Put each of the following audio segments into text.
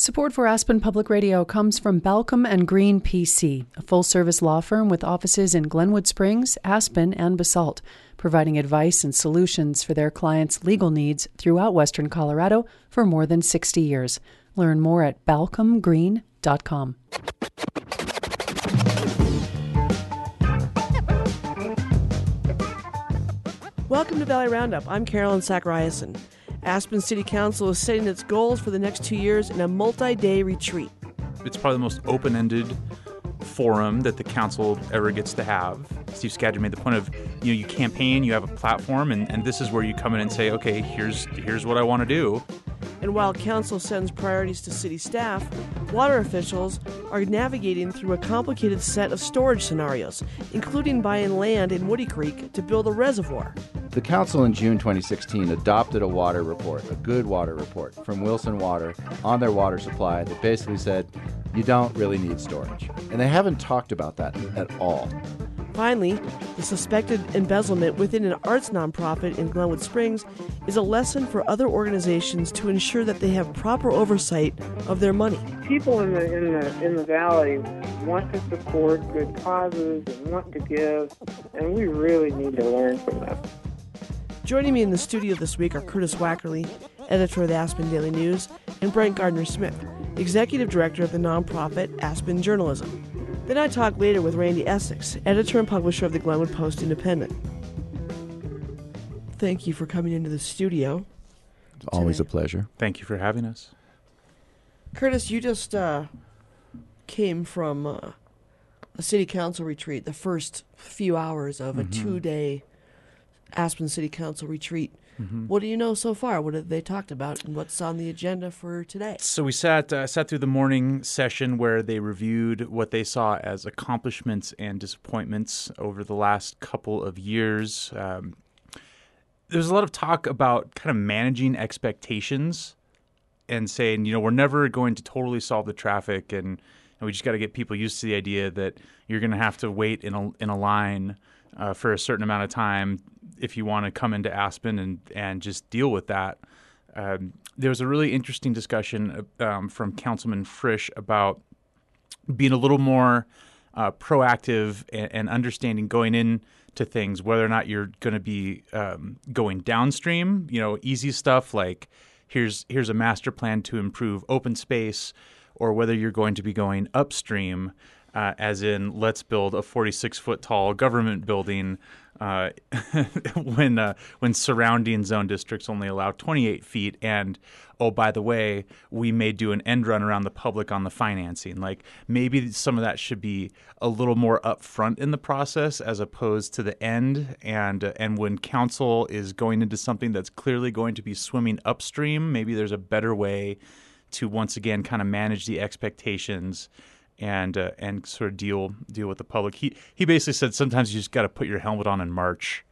Support for Aspen Public Radio comes from Balcom and Green PC, a full-service law firm with offices in Glenwood Springs, Aspen, and Basalt, providing advice and solutions for their clients' legal needs throughout Western Colorado for more than 60 years. Learn more at balcomgreen.com. Welcome to Valley Roundup. I'm Carolyn Zachariason. Aspen City Council is setting its goals for the next 2 years in a multi-day retreat. It's probably the most open-ended forum that the council ever gets to have. Steve Skadden made the point of, you campaign, you have a platform, and this is where you come in and say, okay, here's what I want to do. And while council sends priorities to city staff, water officials are navigating through a complicated set of storage scenarios, including buying land in Woody Creek to build a reservoir. The council in June 2016 adopted a water report, a good water report, from Wilson Water on their water supply that basically said, you don't really need storage. And they haven't talked about that at all. Finally, the suspected embezzlement within an arts nonprofit in Glenwood Springs is a lesson for other organizations to ensure that they have proper oversight of their money. People in the valley want to support good causes and want to give, and we really need to learn from them. Joining me in the studio this week are Curtis Wackerly, editor of the Aspen Daily News, and Brent Gardner-Smith, executive director of the nonprofit Aspen Journalism. Then I talk later with Randy Essex, editor and publisher of the Glenwood Post-Independent. Thank you for coming into the studio. It's always a pleasure. Thank you for having us. Curtis, you just came from a city council retreat, the first few hours of a 2-day Aspen City Council retreat. What do you know so far? What have they talked about, and what's on the agenda for today? So we sat through the morning session where they reviewed what they saw as accomplishments and disappointments over the last couple of years. There's a lot of talk about kind of managing expectations and saying, we're never going to totally solve the traffic, and we just got to get people used to the idea that you're going to have to wait in a line for a certain amount of time if you want to come into Aspen and just deal with that. There was a really interesting discussion from Councilman Frisch about being a little more proactive and understanding going into things, whether or not you're going to be going downstream, easy stuff like here's a master plan to improve open space, or whether you're going to be going upstream, as in let's build a 46-foot tall government building when surrounding zone districts only allow 28 feet. And, oh, by the way, we may do an end run around the public on the financing. Like maybe some of that should be a little more upfront in the process as opposed to the end. And when council is going into something that's clearly going to be swimming upstream, maybe there's a better way to once again kind of manage the expectations and sort of deal with the public. He basically said sometimes you just got to put your helmet on and march.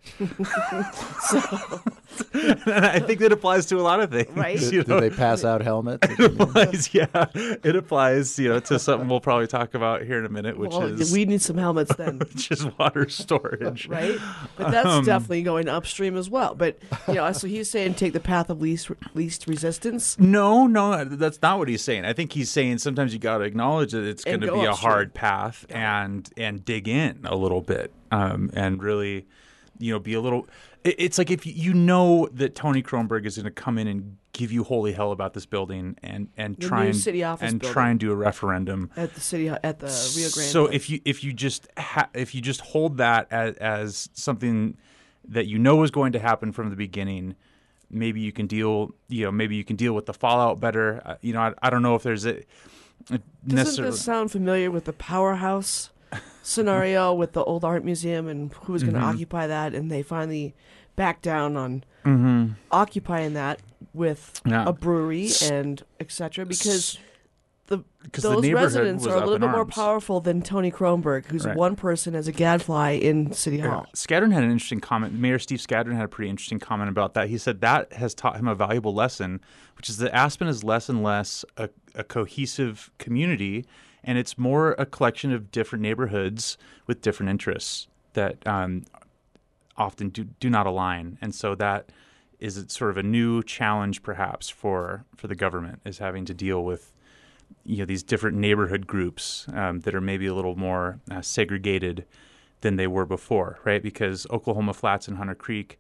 And I think that applies to a lot of things. Right? Do they pass out helmets? It applies, to something we'll probably talk about here in a minute, which is we need some helmets then, which is water storage, right? But that's definitely going upstream as well. But so he's saying take the path of least resistance. No, that's not what he's saying. I think he's saying sometimes you got to acknowledge that it's going to be a hard path and dig in a little bit, and really, be a little. It's like if you know that Tony Kronberg is going to come in and give you holy hell about this building and try and do a referendum at the city at the Rio Grande. So if you just hold that as something that is going to happen from the beginning, maybe you can deal with the fallout better. I don't know if there's a Doesn't this sound familiar with the Powerhouse scenario with the old art museum and who was going to occupy that, and they finally backed down on occupying that with a brewery and etc. because those residents are a little bit more powerful than Tony Kronberg, who's one person as a gadfly in City Hall. Skadden had an interesting comment. Mayor Steve Skadden had a pretty interesting comment about that. He said that has taught him a valuable lesson, which is that Aspen is less and less a cohesive community, and it's more a collection of different neighborhoods with different interests that often do not align. And so that is sort of a new challenge perhaps for the government, is having to deal with these different neighborhood groups that are maybe a little more segregated than they were before, right? Because Oklahoma Flats and Hunter Creek,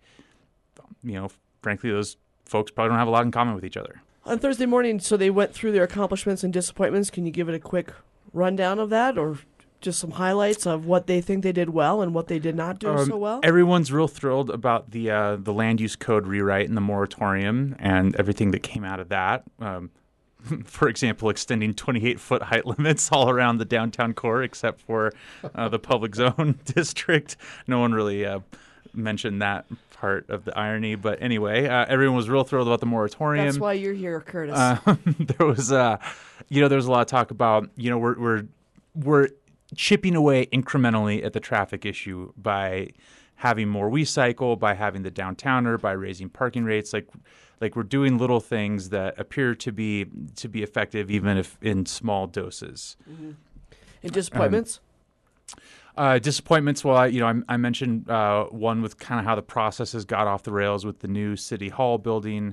frankly, those folks probably don't have a lot in common with each other. On Thursday morning, so they went through their accomplishments and disappointments. Can you give it a quick rundown of that, or just some highlights of what they think they did well and what they did not do so well? Everyone's real thrilled about the land use code rewrite and the moratorium and everything that came out of that. For example, extending 28-foot height limits all around the downtown core except for the public zone district. No one really mentioned that part of the irony. But anyway, everyone was real thrilled about the moratorium. That's why you're here, Curtis. There was, there was a lot of talk about, we're chipping away incrementally at the traffic issue by having more WeCycle, by having the downtowner, by raising parking rates. Like we're doing little things that appear to be effective, even if in small doses. Mm-hmm. And disappointments? Disappointments. Well, I mentioned one with kind of how the processes got off the rails with the new City Hall building.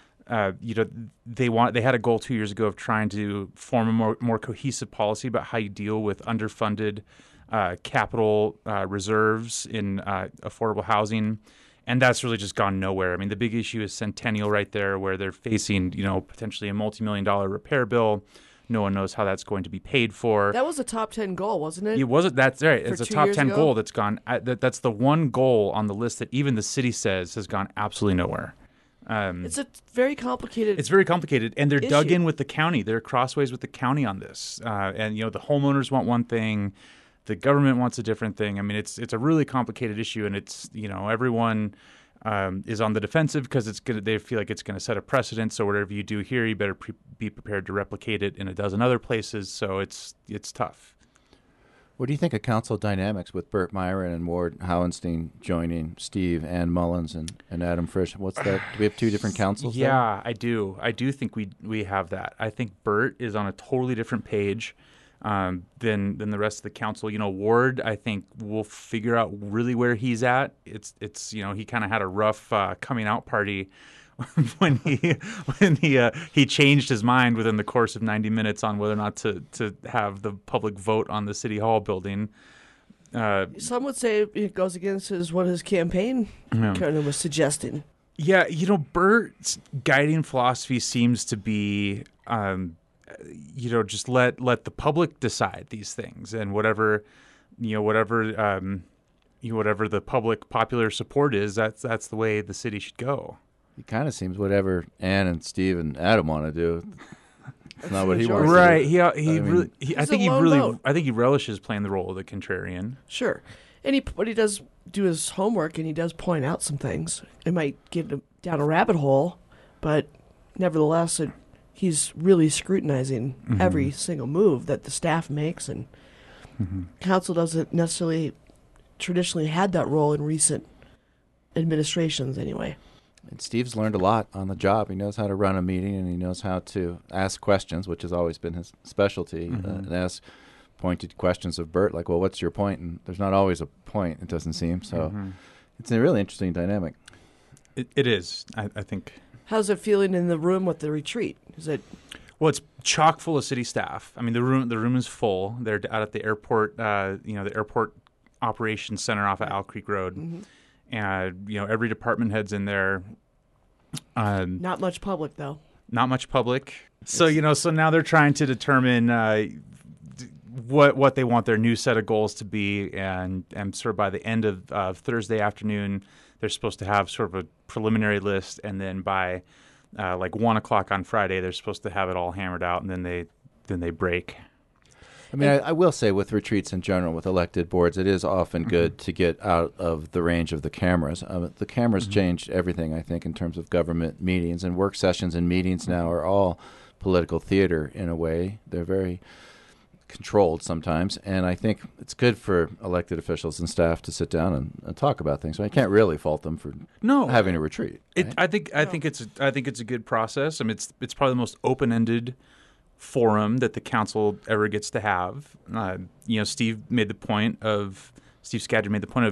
They had a goal 2 years ago of trying to form a more cohesive policy about how you deal with underfunded capital reserves in affordable housing. And that's really just gone nowhere. I mean, the big issue is Centennial right there, where they're facing, potentially a multi-million-dollar repair bill. No one knows how that's going to be paid for. That was a top 10 goal, wasn't it? It wasn't. That's right. It's a top 10 goal that's gone. That's the one goal on the list that even the city says has gone absolutely nowhere. It's a very complicated. It's very complicated, and they're issue. Dug in with the county. They're crossways with the county on this, and the homeowners want one thing. The government wants a different thing. I mean, it's a really complicated issue, and it's everyone is on the defensive because they feel like it's going to set a precedent. So whatever you do here, you better be prepared to replicate it in a dozen other places. So it's tough. What do you think of council dynamics with Burt Myron and Ward Howenstein joining Steve Ann Mullins and Adam Frisch? What's that? Do we have two different councils? Yeah, I do. I do think we have that. I think Burt is on a totally different page than the rest of the council. Ward, I think we'll figure out really where he's at. It's he kind of had a rough coming out party when he changed his mind within the course of 90 minutes on whether or not to have the public vote on the City Hall building. Some would say it goes against what his campaign kind of was suggesting. Yeah, Burt's guiding philosophy seems to be just let the public decide these things, and whatever the public popular support is, that's the way the city should go. It kind of seems whatever Ann and Steve and Adam want to do. It's not what he wants. Right? To do. I think he relishes playing the role of the contrarian. Sure, but he does do his homework and he does point out some things. It might get him down a rabbit hole, but nevertheless, he's really scrutinizing every single move that the staff makes, and council doesn't necessarily traditionally had that role in recent administrations anyway. And Steve's learned a lot on the job. He knows how to run a meeting, and he knows how to ask questions, which has always been his specialty, and ask pointed questions of Burt, like, well, what's your point? And there's not always a point, it doesn't seem. So it's a really interesting dynamic. It is, I think. How's it feeling in the room with the retreat? Is it? Well, it's chock full of city staff. I mean, the room is full. They're out at the airport, the airport operations center off of Owl Creek Road, and every department head's in there. Not much public though. Not much public. So so now they're trying to determine what they want their new set of goals to be, and sort of by the end of Thursday afternoon, they're supposed to have sort of a preliminary list, and then by 1 o'clock on Friday, they're supposed to have it all hammered out, and then they break. I mean, I will say with retreats in general, with elected boards, it is often good to get out of the range of the cameras. The cameras changed everything, I think, in terms of government meetings, and work sessions and meetings now are all political theater in a way. They're very controlled sometimes, and I think it's good for elected officials and staff to sit down and talk about things. So I can't really fault them for having a retreat. Right? I think it's a good process. I mean, it's probably the most open-ended forum that the council ever gets to have. Steve Skadden made the point of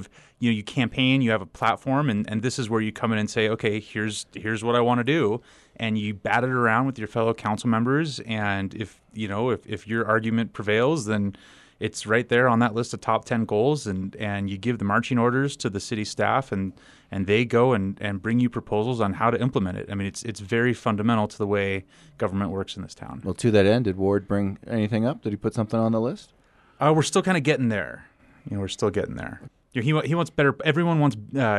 you campaign, you have a platform, and this is where you come in and say, okay, here's what I want to do, and you bat it around with your fellow council members. And if your argument prevails, then it's right there on that list of top 10 goals, and you give the marching orders to the city staff, and they go and bring you proposals on how to implement it. I mean, it's very fundamental to the way government works in this town. Well, to that end, did Ward bring anything up? Did he put something on the list? We're still kind of getting there. We're still getting there. He wants better. Everyone wants,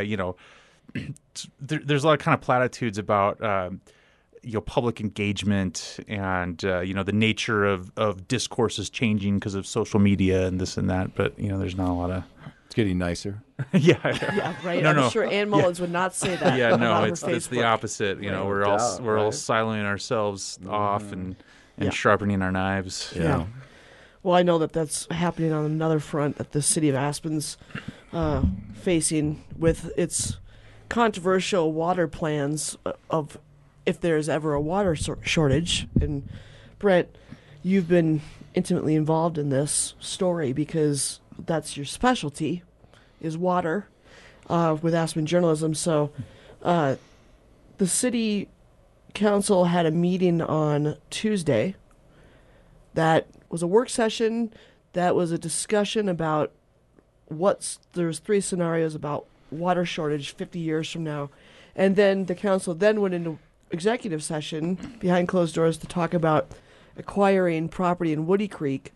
there's a lot of kind of platitudes about, public engagement and, the nature of discourses changing because of social media and this and that. But, there's not a lot of... It's getting nicer. Yeah, right. I'm sure Ann Mullins would not say that. Yeah, no, it's the opposite. We're all siloing ourselves off and sharpening our knives. Yeah. Well, I know that's happening on another front that the city of Aspen's facing with its controversial water plans of if there's ever a water shortage. And Brent, you've been intimately involved in this story because that's your specialty, is water, with Aspen Journalism. So the city council had a meeting on Tuesday that was a work session that was a discussion about there's 3 scenarios about water shortage 50 years from now. And then the council then went into executive session behind closed doors to talk about acquiring property in Woody Creek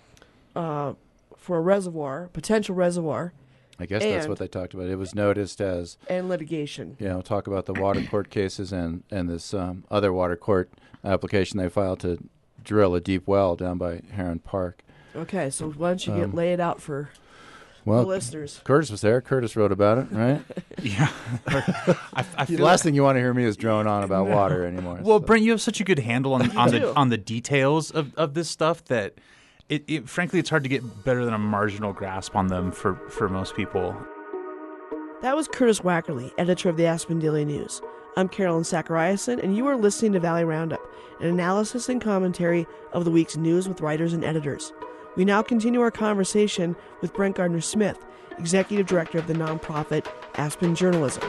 for a reservoir, potential reservoir. I guess that's what they talked about. It was noticed as... And litigation. Talk about the water court cases and this other water court application they filed to drill a deep well down by Heron Park. Okay, so why don't you lay it out for the listeners? Curtis was there. Curtis wrote about it, right? Yeah. The last thing you want to hear me is drone on about water anymore. Well, so. Brent, you have such a good handle on the details of this stuff that it frankly it's hard to get better than a marginal grasp on them for most people. That was Curtis Wackerly, editor of the Aspen Daily News. I'm Carolyn Zachariason, and you are listening to Valley Roundup, an analysis and commentary of the week's news with writers and editors. We now continue our conversation with Brent Gardner-Smith, executive director of the nonprofit Aspen Journalism.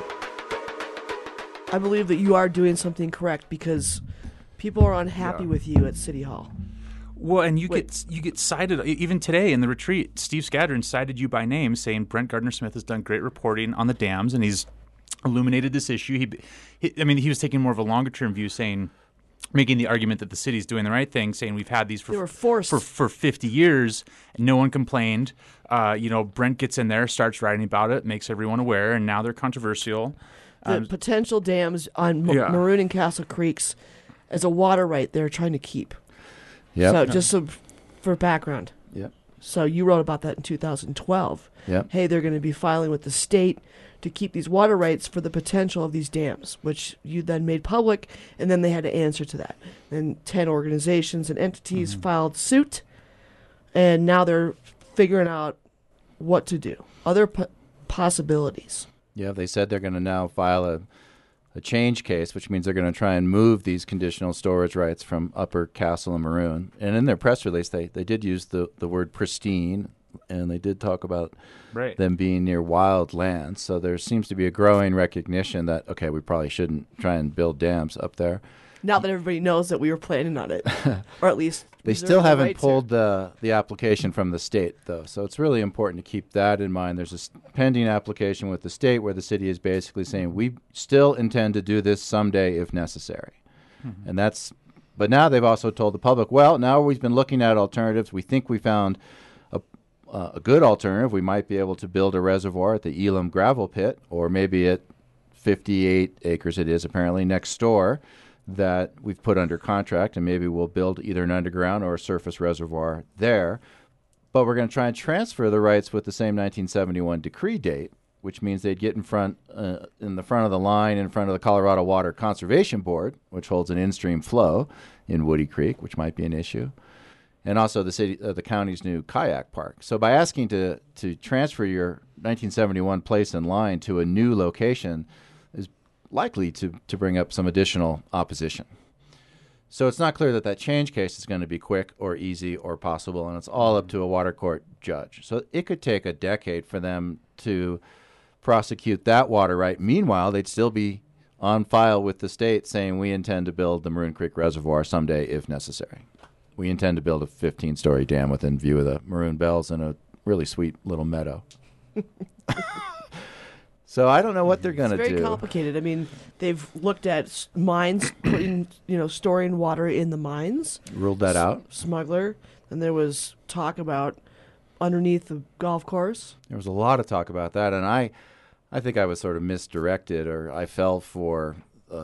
I believe that you are doing something correct because people are unhappy with you at City Hall. Well, and you get cited even today in the retreat. Steve Skadron cited you by name, saying Brent Gardner-Smith has done great reporting on the dams, and he's illuminated this issue. He was taking more of a longer-term view, making the argument that the city's doing the right thing, saying we've had these for 50 years, and no one complained. Brent gets in there, starts writing about it, makes everyone aware, and now they're controversial. The potential dams on Maroon and Castle Creeks as a water right they're trying to keep. Yep. So just for background. Yep. So you wrote about that in 2012. Yep. Hey, they're going to be filing with the state to keep these water rights for the potential of these dams, which you then made public, and then they had to answer to that. And 10 organizations and entities filed suit, and now they're figuring out what to do. Other possibilities. Yeah, they said they're going to now file a change case, which means they're going to try and move these conditional storage rights from Upper Castle and Maroon. And in their press release, they did use the word pristine, and they did talk about them being near wild lands. So there seems to be a growing recognition that, okay, we probably shouldn't try and build dams up there. Now that everybody knows that we were planning on it, or at least they still haven't pulled the application from the state, though. So it's really important to keep that in mind. There's a pending application with the state where the city is basically saying we still intend to do this someday if necessary. And but now they've also told the public, well, now we've been looking at alternatives. We think we found a good alternative. We might be able to build a reservoir at the Elam gravel pit, or maybe at 58 acres it is apparently next door, that we've put under contract, and maybe we'll build either an underground or a surface reservoir there. But we're going to try and transfer the rights with the same 1971 decree date, which means they'd get in the front of the line in front of the Colorado Water Conservation Board, which holds an in-stream flow in Woody Creek, which might be an issue, and also the county's new kayak park. So by asking to transfer your 1971 place in line to a new location is likely to bring up some additional opposition. So it's not clear that change case is going to be quick or easy or possible, and it's all up to a water court judge. So it could take a decade for them to prosecute that water right. Meanwhile, they'd still be on file with the state saying we intend to build the Maroon Creek Reservoir someday if necessary. We intend to build a 15-story dam within view of the Maroon Bells in a really sweet little meadow. So I don't know what they're going to do. It's very complicated. I mean, they've looked at mines, storing water in the mines. Ruled that out. Smuggler. And there was talk about underneath the golf course. There was a lot of talk about that, and I think I was sort of misdirected, or I fell for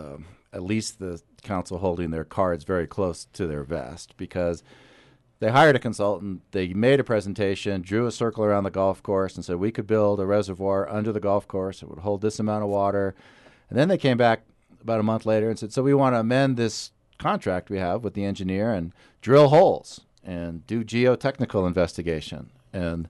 at least the council holding their cards very close to their vest, because they hired a consultant, they made a presentation, drew a circle around the golf course and said we could build a reservoir under the golf course. It would hold this amount of water. And then they came back about a month later and said, so we want to amend this contract we have with the engineer and drill holes and do geotechnical investigation. And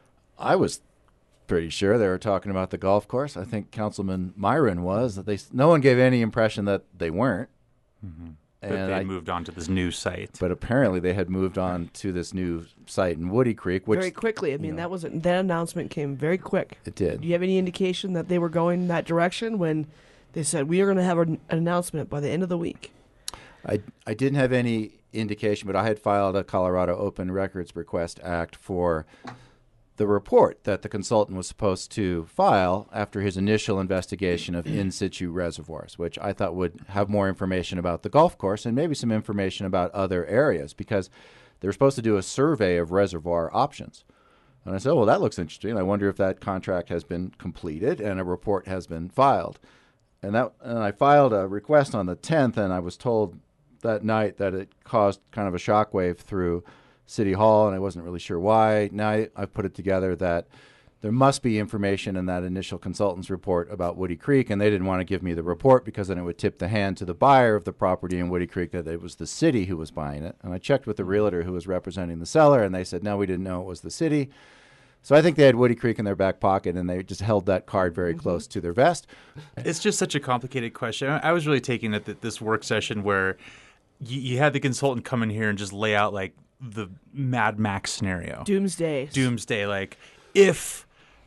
I was pretty sure they were talking about the golf course. I think Councilman Myron was. No one gave any impression that they weren't. Mm-hmm. And they moved on to this new site. But apparently they had moved on to this new site in Woody Creek. Which, very quickly. I mean, that announcement came very quick. It did. Do you have any indication that they were going that direction when they said, we are going to have an announcement by the end of the week? I didn't have any indication, but I had filed a Colorado Open Records Request Act for the report that the consultant was supposed to file after his initial investigation of in situ reservoirs, which I thought would have more information about the golf course and maybe some information about other areas, because they were supposed to do a survey of reservoir options. And I said, well, that looks interesting. I wonder if that contract has been completed and a report has been filed. And I filed a request on the 10th, and I was told that night that it caused kind of a shockwave through City Hall, and I wasn't really sure why. Now I've put it together that there must be information in that initial consultant's report about Woody Creek, and they didn't want to give me the report because then it would tip the hand to the buyer of the property in Woody Creek that it was the city who was buying it. And I checked with the realtor who was representing the seller, and they said, no, we didn't know it was the city. So I think they had Woody Creek in their back pocket, and they just held that card very close to their vest. It's just such a complicated question. I was really taking it that this work session where you had the consultant come in here and just lay out like the Mad Max scenario. Doomsday. Like if,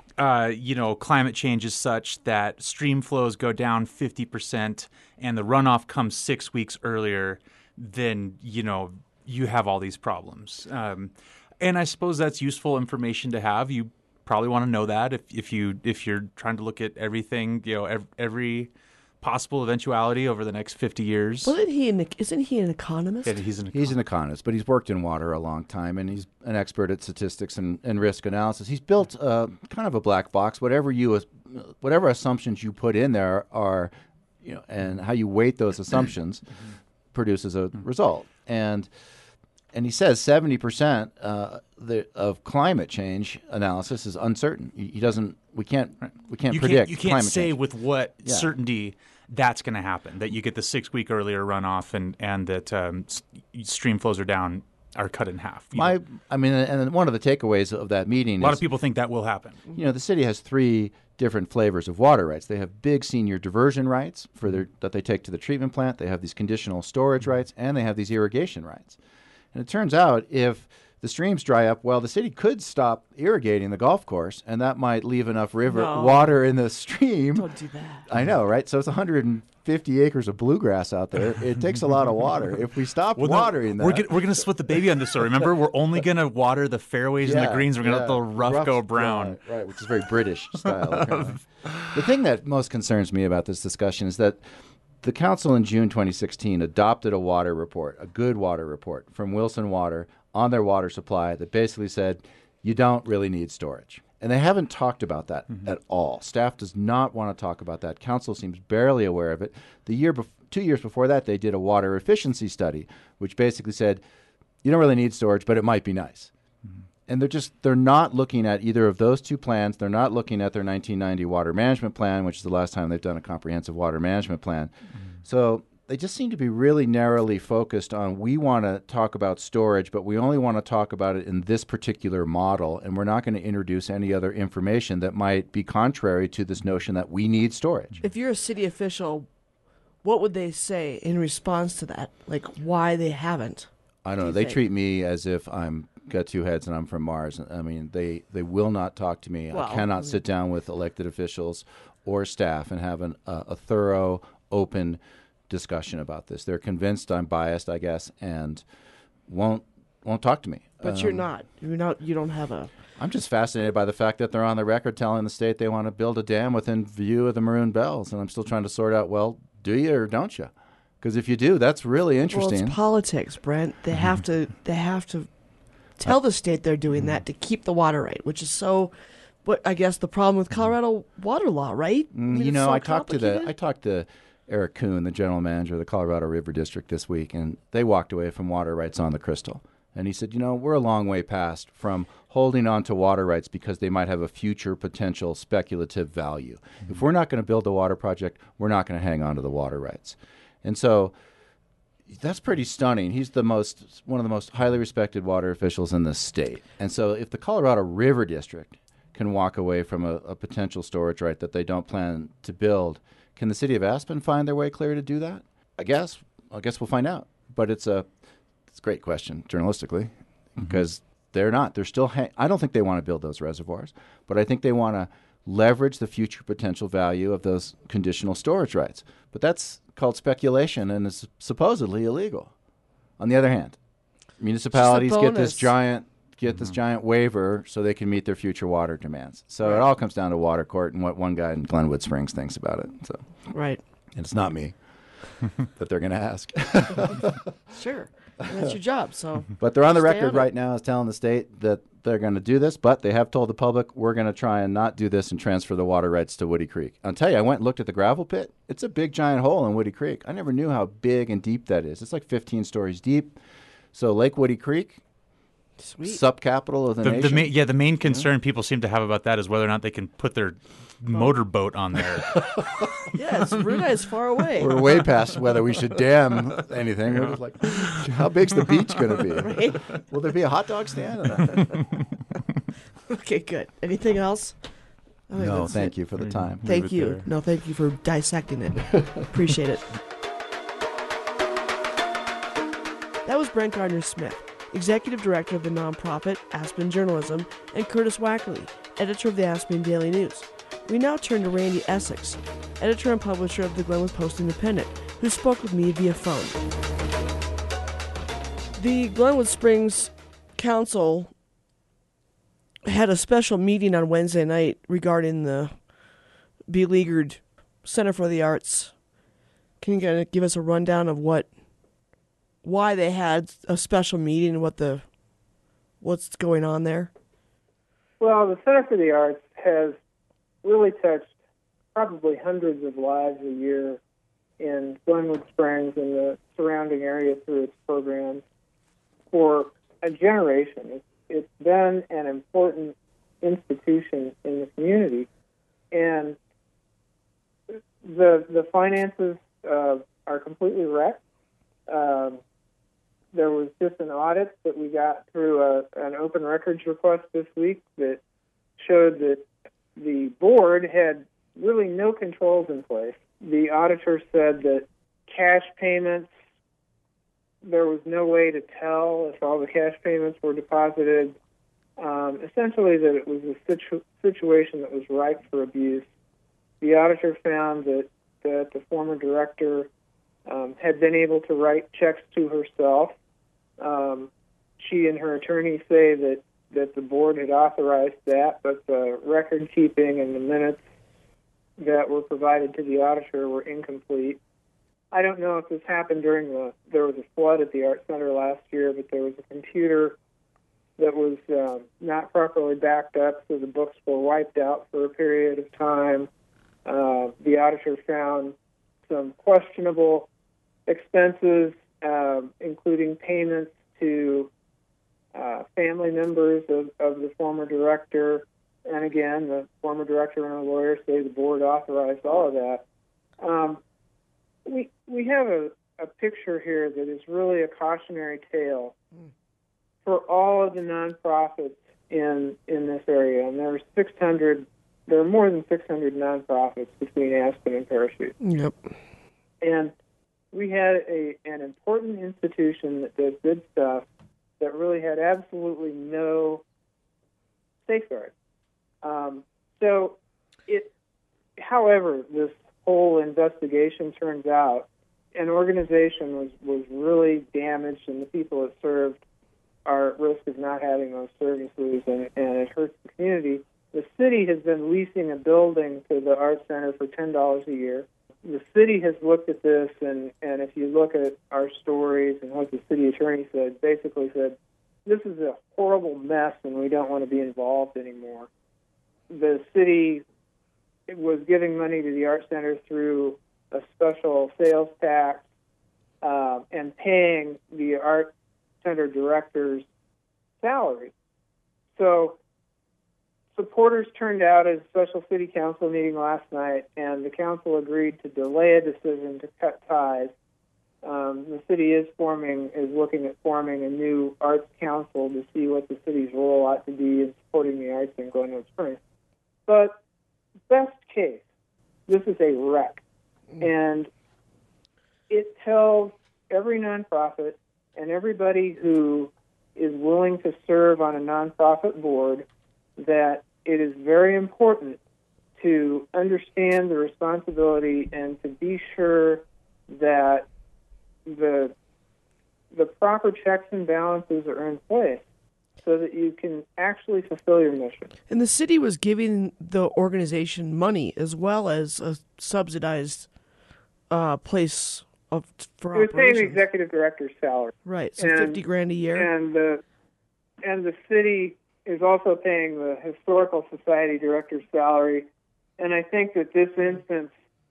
climate change is such that stream flows go down 50% and the runoff comes 6 weeks earlier, then, you have all these problems. And I suppose that's useful information to have. You probably want to know that if you're trying to look at everything, every possible eventuality over the next 50 years. Well, isn't he an economist? Yeah, he's an economist, but he's worked in water a long time, and he's an expert at statistics and risk analysis. He's built kind of a black box. Whatever assumptions you put in there are, and how you weight those assumptions produces a result. And he says 70% of climate change analysis is uncertain. We can't predict. You can't say with what certainty that's going to happen. That you get the 6 week earlier runoff and that stream flows are cut in half. And one of the takeaways of that meeting a lot of people think that will happen. The city has 3 different flavors of water rights. They have big senior diversion rights that they take to the treatment plant. They have these conditional storage rights, and they have these irrigation rights. And it turns out if the streams dry up, the city could stop irrigating the golf course, and that might leave enough water in the stream. Don't do that. I know, right? So it's 150 acres of bluegrass out there. It takes a lot of water. If we stop watering that... We're going to split the baby on this. So remember, we're only going to water the fairways and the greens. We're going to let the rough go brown. Right, which is very British style. The thing that most concerns me about this discussion is that the council in June 2016 adopted a water report, a good water report from Wilson Water on their water supply that basically said you don't really need storage. And they haven't talked about that at all. Staff does not want to talk about that. Council seems barely aware of it. 2 years before that, they did a water efficiency study, which basically said you don't really need storage, but it might be nice. And they're not looking at either of those two plans. They're not looking at their 1990 water management plan, which is the last time they've done a comprehensive water management plan. So they just seem to be really narrowly focused on, we want to talk about storage, but we only want to talk about it in this particular model, and we're not going to introduce any other information that might be contrary to this notion that we need storage. If you're a city official, what would they say in response to that? Like, why they haven't? I don't know. They treat me as if I'm got 2 heads and I'm from Mars. I mean, they will not talk to me. I cannot sit down with elected officials or staff and have a thorough, open discussion about this. They're convinced I'm biased, I guess, and won't talk to me. But you're not. You're not. You don't have a. I'm just fascinated by the fact that they're on the record telling the state they want to build a dam within view of the Maroon Bells, and I'm still trying to sort out, well, do you or don't you? Because if you do, that's really interesting. Well, it's politics, Brent. They have to. They have to tell the state they're doing that to keep the water right, which is so. What I guess the problem with Colorado water law, right? I mean, I talked to Eric Kuhn, the general manager of the Colorado River District, this week, and they walked away from water rights on the Crystal. And he said, we're a long way past from holding on to water rights because they might have a future potential speculative value. If we're not going to build a water project, we're not going to hang on to the water rights. And so that's pretty stunning. He's one of the most highly respected water officials in the state. And so if the Colorado River District can walk away from a potential storage right that they don't plan to build, can the city of Aspen find their way clear to do that? I guess we'll find out. But it's a great question journalistically, because they're not. They're still. I don't think they want to build those reservoirs, but I think they want to leverage the future potential value of those conditional storage rights. But that's called speculation and is supposedly illegal. On the other hand, municipalities get this giant waiver so they can meet their future water demands. So it all comes down to water court and what one guy in Glenwood Springs thinks about it. So right, and it's not me that they're going to ask. Sure. That's your job. So, but they're on the record right now as telling the state that they're going to do this, but they have told the public, we're going to try and not do this and transfer the water rights to Woody Creek. I'll tell you, I went and looked at the gravel pit. It's a big, giant hole in Woody Creek. I never knew how big and deep that is. It's like 15 stories deep. So Lake Woody Creek, sweet, sub-capital of the nation. The main concern people seem to have about that is whether or not they can put their motorboat on there. Yeah, it's really nice, far away. We're way past whether we should dam anything. We're just like, how big's the beach going to be? Right? Will there be a hot dog stand? Okay, good. Anything else? No, thank you for the time. Thank you. No, thank you for dissecting it. Appreciate it. That was Brent Gardner-Smith, Executive Director of the nonprofit Aspen Journalism, and Curtis Wackerly, Editor of the Aspen Daily News. We now turn to Randy Essex, Editor and Publisher of the Glenwood Post-Independent, who spoke with me via phone. The Glenwood Springs Council had a special meeting on Wednesday night regarding the beleaguered Center for the Arts. Can you give us a rundown of why they had a special meeting and what's going on there? Well, the Center for the Arts has really touched probably hundreds of lives a year in Glenwood Springs and the surrounding area through its programs for a generation. It's been an important institution in the community, and the finances are completely wrecked. There was just an audit that we got through an open records request this week that showed that the board had really no controls in place. The auditor said that cash payments, there was no way to tell if all the cash payments were deposited. Essentially that it was a situation that was ripe for abuse. The auditor found that the former director had been able to write checks to herself. She and her attorney say that the board had authorized that, but the record keeping and the minutes that were provided to the auditor were incomplete. I don't know if this happened there was a flood at the Art Center last year, but there was a computer that was not properly backed up, so the books were wiped out for a period of time. The auditor found some questionable expenses, including payments to family members of the former director. And again, the former director and a lawyer say the board authorized all of that. We have a picture here that is really a cautionary tale for all of the nonprofits in this area. And there are more than 600 nonprofits between Aspen and Parachute. Yep. And we had an important institution that does good stuff that really had absolutely no safeguard. However, this whole investigation turns out, an organization was really damaged, and the people it served are at risk of not having those services, and it hurts the community. The city has been leasing a building to the Art Center for $10 a year. The city has looked at this, and if you look at our stories and what the city attorney said, basically said, this is a horrible mess and we don't want to be involved anymore. The city was giving money to the Art Center through a special sales tax and paying the Art Center director's salary. So supporters turned out at a special city council meeting last night, and the council agreed to delay a decision to cut ties. The city is looking at forming a new arts council to see what the city's role ought to be in supporting the arts in Glenwood Springs. But best case, this is a wreck, and it tells every nonprofit and everybody who is willing to serve on a nonprofit board that it is very important to understand the responsibility and to be sure that the proper checks and balances are in place so that you can actually fulfill your mission. And the city was giving the organization money as well as a subsidized place for operations. It was paying the executive director's salary. Right, so $50,000 a year. And the city is also paying the Historical Society director's salary. And I think that this instance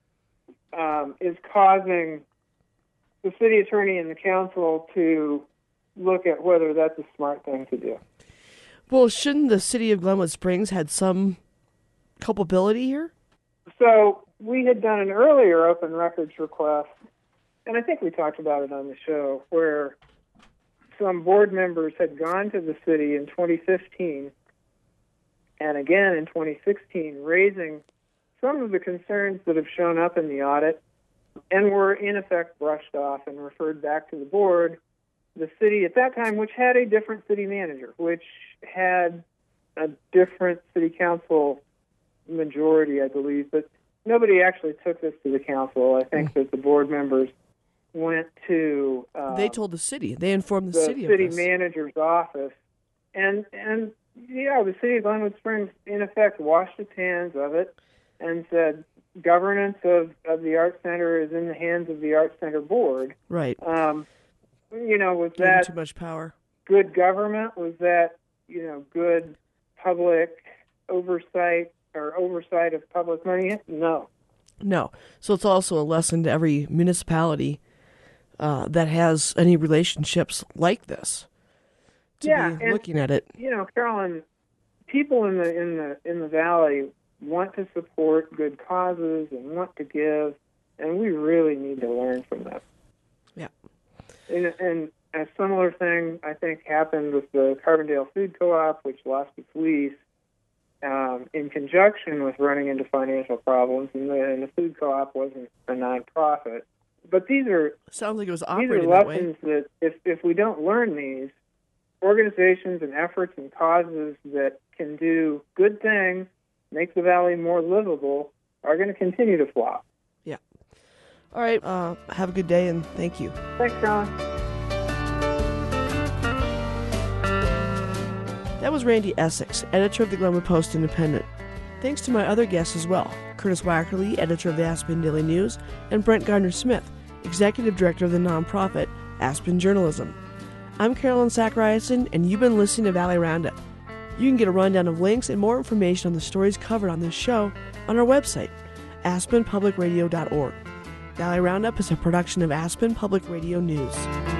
is causing the city attorney and the council to look at whether that's a smart thing to do. Well, shouldn't the city of Glenwood Springs had some culpability here? So we had done an earlier open records request, and I think we talked about it on the show, where some board members had gone to the city in 2015 and again in 2016 raising some of the concerns that have shown up in the audit and were in effect brushed off and referred back to the board. The city at that time, which had a different city manager, which had a different city council majority, I believe, but nobody actually took this to the council. I think that the board members went to... they told the city. They informed the city of city this. manager's office. And the city of Glenwood Springs, in effect, washed its hands of it and said, governance of the Art Center is in the hands of the Art Center board. Right. Was that too much power? Good government? Was that, good public oversight or oversight of public money? No. No. So it's also a lesson to every municipality that has any relationships like this to be looking at it. Carolyn, people in the valley want to support good causes and want to give, and we really need to learn from them. Yeah. And a similar thing, I think, happened with the Carbondale Food Co-op, which lost its lease in conjunction with running into financial problems, and the food co-op wasn't a nonprofit. But these are sounds like it was operating that way. These are lessons that if we don't learn these, organizations and efforts and causes that can do good things, make the valley more livable, are going to continue to flop. Yeah. All right. Have a good day, and thank you. Thanks, John. That was Randy Essex, editor of the Glenwood Post-Independent. Thanks to my other guests as well, Curtis Wackerly, editor of the Aspen Daily News, and Brent Gardner-Smith, executive director of the nonprofit Aspen Journalism. I'm Carolyn Zachariason, and you've been listening to Valley Roundup. You can get a rundown of links and more information on the stories covered on this show on our website, aspenpublicradio.org. Valley Roundup is a production of Aspen Public Radio News.